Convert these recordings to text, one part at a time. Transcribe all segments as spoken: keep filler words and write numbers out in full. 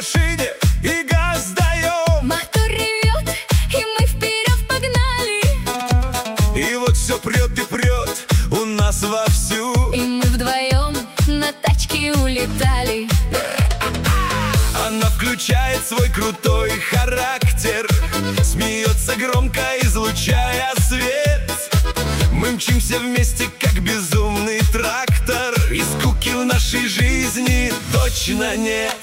машине и газ даем. Мотор ревет, и мы вперед погнали. И вот все прет и прет у нас вовсю. И мы вдвоем на тачке улетали. Она включает свой крутой характер, смеется громко, излучая свет. Мы мчимся вместе, как безумный трактор, и скуки в нашей жизни точно нет.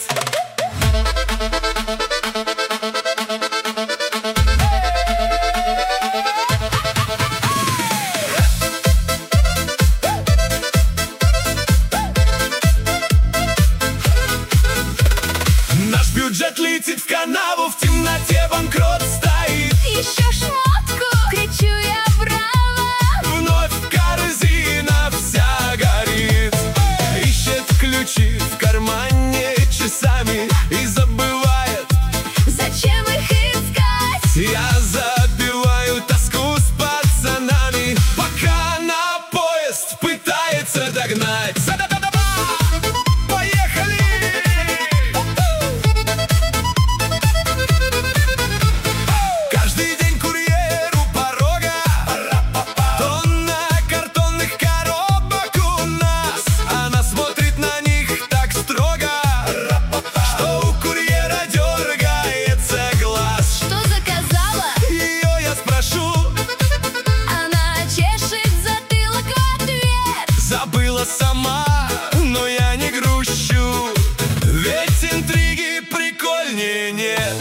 Наш бюджет летит в канаву, в темноте банкрот стоит. Еще шмотку, кричу я браво. Вновь корзина вся горит. Ищет ключи в кармане часами и забывает, зачем их искать. Я забиваю тоску с пацанами, пока на поезд пытается догнать. Поехали! Каждый день курьер у порога, тонна картонных коробок у нас. Она смотрит на них так строго, что у курьера дергается глаз. Что заказала? Ее я спрошу, Она чешет затылок в ответ. забыла сама, но я не грущу, ведь интриги прикольнее нет.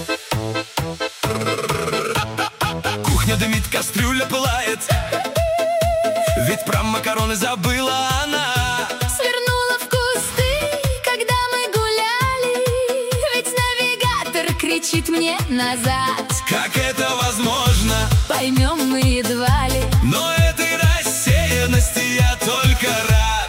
Кухня дымит, кастрюля пылает, ведь про макароны забыла она. Свернула в кусты, когда мы гуляли, ведь навигатор кричит мне назад. Как это возможно? Поймем мы едва ли. Но этой рассеянности я только рад.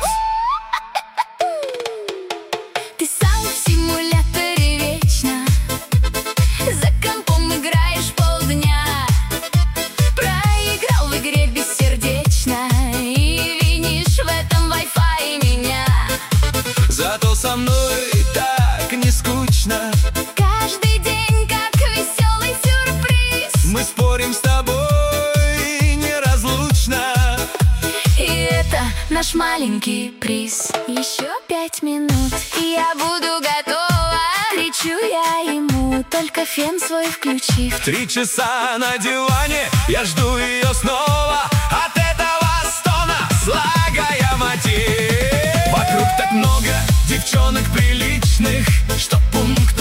Ты сам в симуляторе вечно, за компом играешь полдня. Проиграл в игре бессердечно и винишь в этом Wi-Fi меня. Зато со мной так не скучно. Каждый день как веселый сюрприз. Мы спорим с тобой неразлучно. И это наш маленький приз. Еще пять минут, и я буду готова. Кричу я ему, только фен свой включив. Три часа на диване, я жду ее снова. От этого стона слагая мотив. Вокруг так много девчонок приличных, что пункт